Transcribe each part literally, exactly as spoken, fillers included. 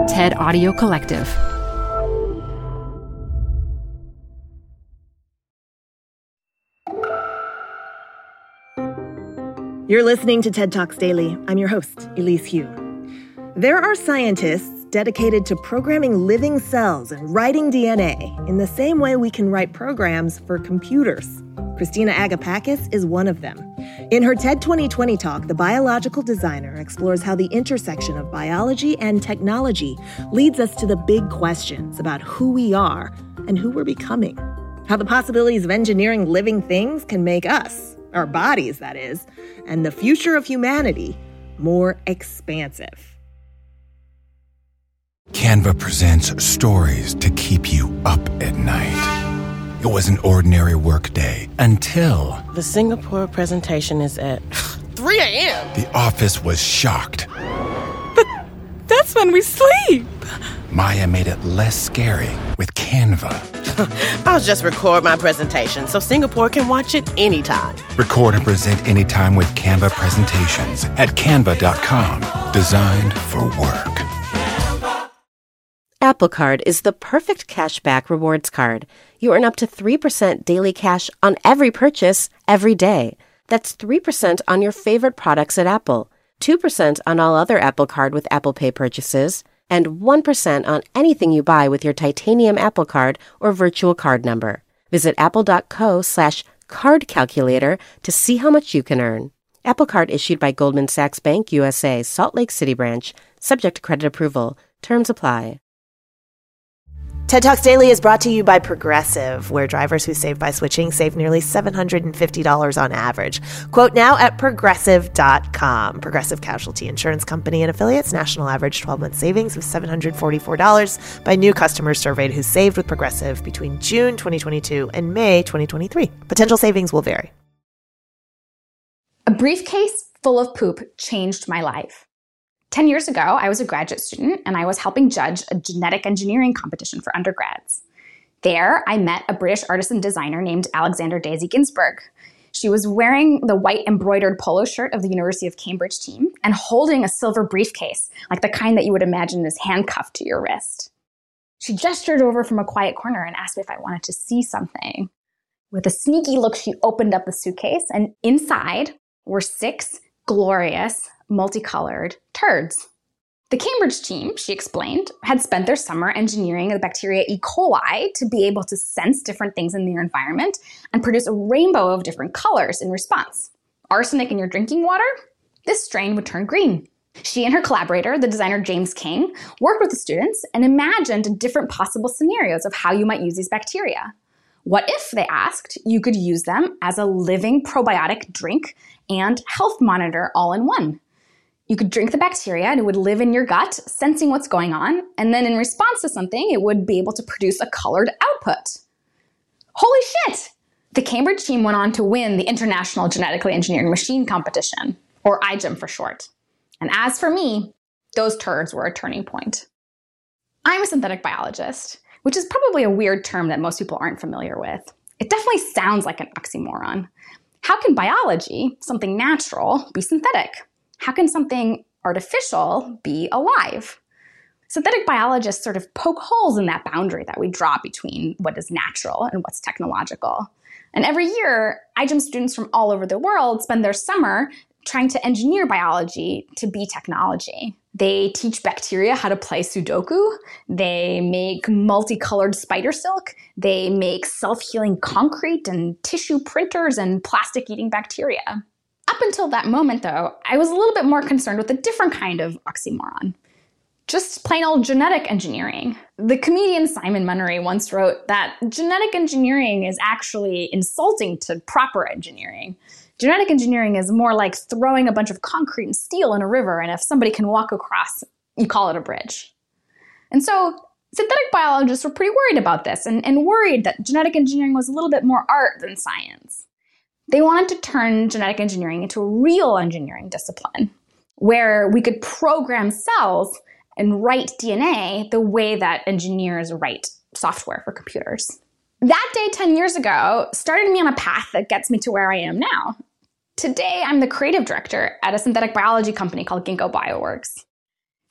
TED Audio Collective. You're listening to TED Talks Daily. I'm your host, Elise Hu. There are scientists dedicated to programming living cells and writing D N A in the same way we can write programs for computers. Christina Agapakis is one of them. In her TED twenty twenty talk, the biological designer explores how the intersection of biology and technology leads us to the big questions about who we are and who we're becoming. How the possibilities of engineering living things can make us, our bodies that is, and the future of humanity more expansive. Canva presents stories to keep you up at night. It was an ordinary workday until... The Singapore presentation is at three a.m. The office was shocked. But that's when we sleep. Maya made it less scary with Canva. I'll just record my presentation so Singapore can watch it anytime. Record and present anytime with Canva presentations at canva dot com. Designed for work. Apple Card is the perfect cashback rewards card. You earn up to three percent daily cash on every purchase, every day. That's three percent on your favorite products at Apple, two percent on all other Apple Card with Apple Pay purchases, and one percent on anything you buy with your titanium Apple Card or virtual card number. Visit apple.co slash card calculator to see how much you can earn. Apple Card issued by Goldman Sachs Bank U S A, Salt Lake City branch, subject to credit approval. Terms apply. TED Talks Daily is brought to you by Progressive, where drivers who save by switching save nearly seven hundred fifty dollars on average. Quote now at progressive dot com. Progressive Casualty Insurance Company and affiliates. National average twelve-month savings of seven hundred forty-four dollars by new customers surveyed who saved with Progressive between June twenty twenty-two and May twenty twenty-three. Potential savings will vary. A briefcase full of poop changed my life. Ten years ago, I was a graduate student and I was helping judge a genetic engineering competition for undergrads. There, I met a British artisan designer named Alexander Daisy Ginsberg. She was wearing the white embroidered polo shirt of the University of Cambridge team and holding a silver briefcase, like the kind that you would imagine is handcuffed to your wrist. She gestured over from a quiet corner and asked me if I wanted to see something. With a sneaky look, she opened up the suitcase, and inside were six glorious, multicolored turds. The Cambridge team, she explained, had spent their summer engineering the bacteria E. coli to be able to sense different things in their environment and produce a rainbow of different colors in response. Arsenic in your drinking water? This strain would turn green. She and her collaborator, the designer James King, worked with the students and imagined different possible scenarios of how you might use these bacteria. What if, they asked, you could use them as a living probiotic drink and health monitor all in one? You could drink the bacteria and it would live in your gut, sensing what's going on, and then in response to something, it would be able to produce a colored output. Holy shit! The Cambridge team went on to win the International Genetically Engineered Machine Competition, or I G E M for short. And as for me, those turds were a turning point. I'm a synthetic biologist, which is probably a weird term that most people aren't familiar with. It definitely sounds like an oxymoron. How can biology, something natural, be synthetic? How can something artificial be alive? Synthetic biologists sort of poke holes in that boundary that we draw between what is natural and what's technological. And every year, I G E M students from all over the world spend their summer trying to engineer biology to be technology. They teach bacteria how to play Sudoku. They make multicolored spider silk. They make self-healing concrete and tissue printers and plastic-eating bacteria. Up until that moment, though, I was a little bit more concerned with a different kind of oxymoron. Just plain old genetic engineering. The comedian Simon Munnery once wrote that genetic engineering is actually insulting to proper engineering. Genetic engineering is more like throwing a bunch of concrete and steel in a river, and if somebody can walk across, you call it a bridge. And so synthetic biologists were pretty worried about this and, and worried that genetic engineering was a little bit more art than science. They wanted to turn genetic engineering into a real engineering discipline where we could program cells and write D N A the way that engineers write software for computers. That day ten years ago started me on a path that gets me to where I am now. Today, I'm the creative director at a synthetic biology company called Ginkgo Bioworks.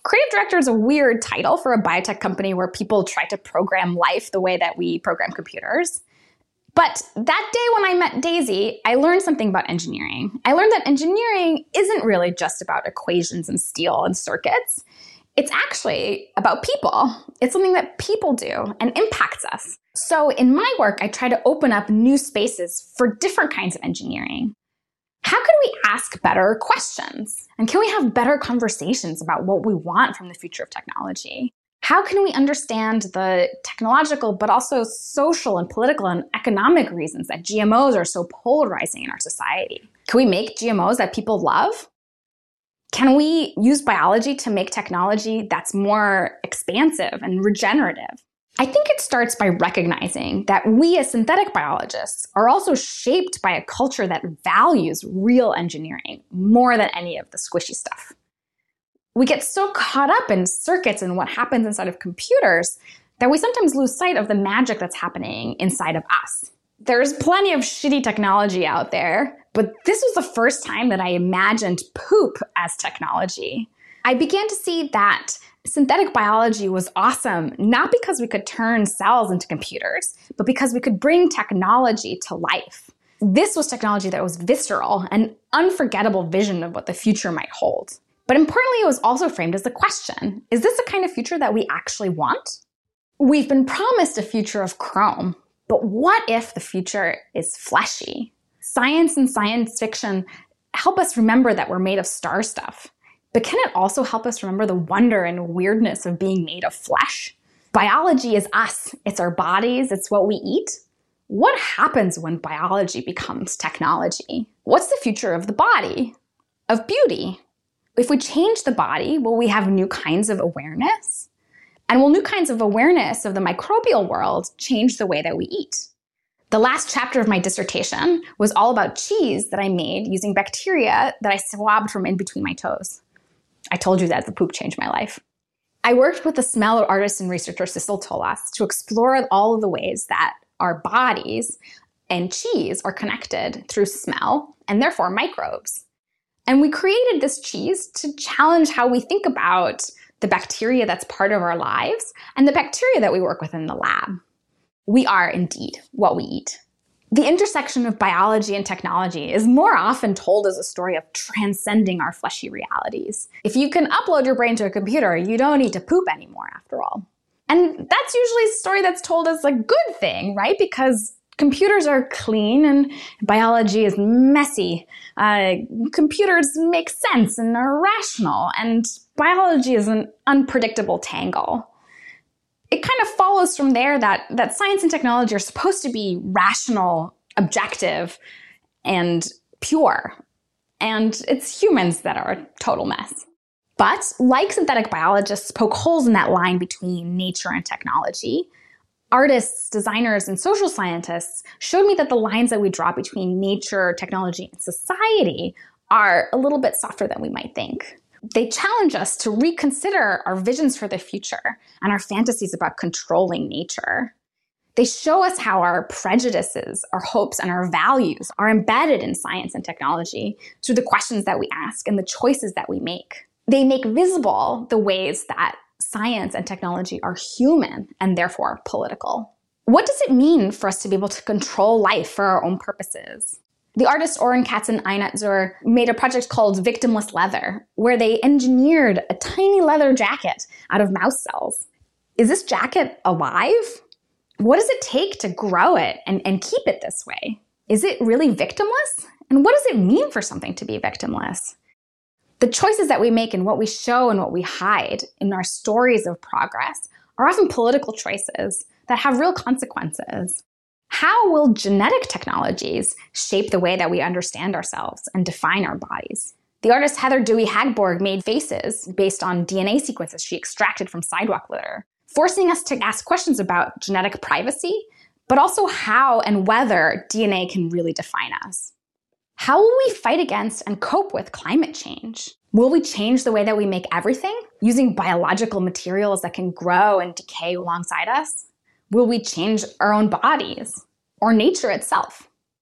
Creative director is a weird title for a biotech company where people try to program life the way that we program computers. But that day when I met Daisy, I learned something about engineering. I learned that engineering isn't really just about equations and steel and circuits. It's actually about people. It's something that people do and impacts us. So in my work, I try to open up new spaces for different kinds of engineering. How can we ask better questions? And can we have better conversations about what we want from the future of technology? How can we understand the technological, but also social and political and economic reasons that G M Os are so polarizing in our society? Can we make G M Os that people love? Can we use biology to make technology that's more expansive and regenerative? I think it starts by recognizing that we as synthetic biologists are also shaped by a culture that values real engineering more than any of the squishy stuff. We get so caught up in circuits and what happens inside of computers that we sometimes lose sight of the magic that's happening inside of us. There's plenty of shitty technology out there, but this was the first time that I imagined poop as technology. I began to see that synthetic biology was awesome, not because we could turn cells into computers, but because we could bring technology to life. This was technology that was visceral, an unforgettable vision of what the future might hold. But importantly, it was also framed as a question. Is this the kind of future that we actually want? We've been promised a future of chrome, but what if the future is fleshy? Science and science fiction help us remember that we're made of star stuff. But can it also help us remember the wonder and weirdness of being made of flesh? Biology is us. It's our bodies. It's what we eat. What happens when biology becomes technology? What's the future of the body? Of beauty? If we change the body, will we have new kinds of awareness? And will new kinds of awareness of the microbial world change the way that we eat? The last chapter of my dissertation was all about cheese that I made using bacteria that I swabbed from in between my toes. I told you that the poop changed my life. I worked with the smell artist and researcher Sissel Tolas to explore all of the ways that our bodies and cheese are connected through smell and therefore microbes. And we created this cheese to challenge how we think about the bacteria that's part of our lives and the bacteria that we work with in the lab. We are indeed what we eat. The intersection of biology and technology is more often told as a story of transcending our fleshy realities. If you can upload your brain to a computer, you don't need to poop anymore after all. And that's usually a story that's told as a good thing, right? Because computers are clean and biology is messy. Uh, computers make sense and are rational, and biology is an unpredictable tangle. It kind of follows from there that, that science and technology are supposed to be rational, objective, and pure. And it's humans that are a total mess. But like synthetic biologists poke holes in that line between nature and technology, artists, designers, and social scientists showed me that the lines that we draw between nature, technology, and society are a little bit softer than we might think. They challenge us to reconsider our visions for the future and our fantasies about controlling nature. They show us how our prejudices, our hopes, and our values are embedded in science and technology through the questions that we ask and the choices that we make. They make visible the ways that science and technology are human and therefore political. What does it mean for us to be able to control life for our own purposes? The artists Oren Katz and Einat Zur made a project called Victimless Leather, where they engineered a tiny leather jacket out of mouse cells. Is this jacket alive? What does it take to grow it and, and keep it this way? Is it really victimless? And what does it mean for something to be victimless? The choices that we make and what we show and what we hide in our stories of progress are often political choices that have real consequences. How will genetic technologies shape the way that we understand ourselves and define our bodies? The artist Heather Dewey Hagborg made faces based on D N A sequences she extracted from sidewalk litter, forcing us to ask questions about genetic privacy, but also how and whether D N A can really define us. How will we fight against and cope with climate change? Will we change the way that we make everything, using biological materials that can grow and decay alongside us? Will we change our own bodies or nature itself?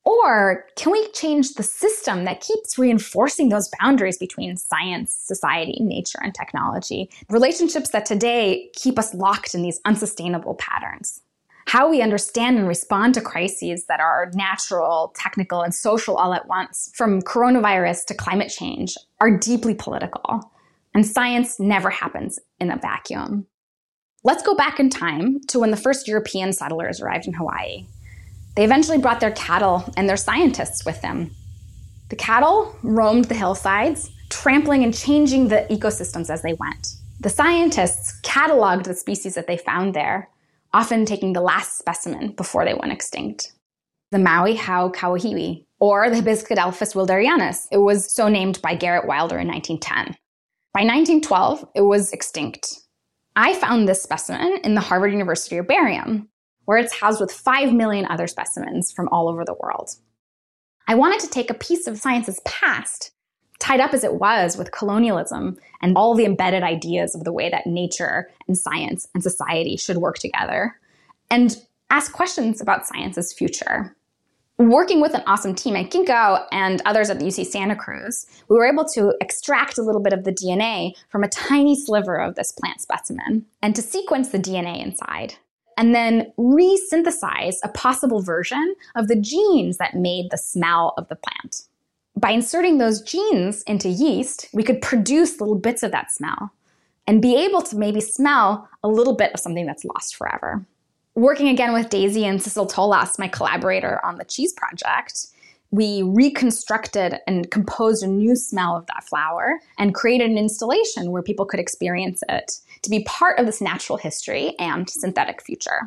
Or can we change the system that keeps reinforcing those boundaries between science, society, nature, and technology? Relationships that today keep us locked in these unsustainable patterns. How we understand and respond to crises that are natural, technical, and social all at once, from coronavirus to climate change, are deeply political. And science never happens in a vacuum. Let's go back in time to when the first European settlers arrived in Hawaii. They eventually brought their cattle and their scientists with them. The cattle roamed the hillsides, trampling and changing the ecosystems as they went. The scientists cataloged the species that they found there, often taking the last specimen before they went extinct. The Maui Hau Kauahiwi, or the Hibiscadelphus wilderianus. It was so named by Garrett Wilder in nineteen ten. By nineteen twelve, it was extinct. I found this specimen in the Harvard University Herbarium, where it's housed with five million other specimens from all over the world. I wanted to take a piece of science's past, tied up as it was with colonialism and all the embedded ideas of the way that nature and science and society should work together, and ask questions about science's future. Working with an awesome team at Ginkgo and others at the U C Santa Cruz, we were able to extract a little bit of the D N A from a tiny sliver of this plant specimen and to sequence the D N A inside, and then resynthesize a possible version of the genes that made the smell of the plant. By inserting those genes into yeast, we could produce little bits of that smell and be able to maybe smell a little bit of something that's lost forever. Working again with Daisy and Cecil Tolas, my collaborator on the cheese project, we reconstructed and composed a new smell of that flower and created an installation where people could experience it to be part of this natural history and synthetic future.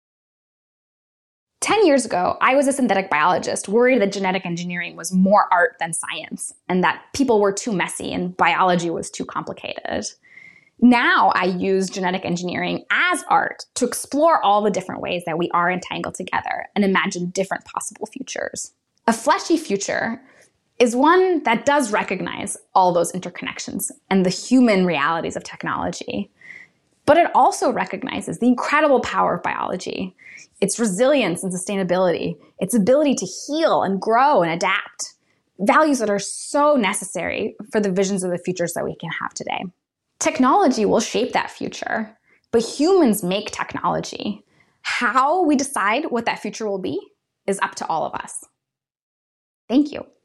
Ten years ago, I was a synthetic biologist worried that genetic engineering was more art than science and that people were too messy and biology was too complicated. Now I use genetic engineering as art to explore all the different ways that we are entangled together and imagine different possible futures. A fleshy future is one that does recognize all those interconnections and the human realities of technology. But it also recognizes the incredible power of biology, its resilience and sustainability, its ability to heal and grow and adapt, values that are so necessary for the visions of the futures that we can have today. Technology will shape that future, but humans make technology. How we decide what that future will be is up to all of us. Thank you.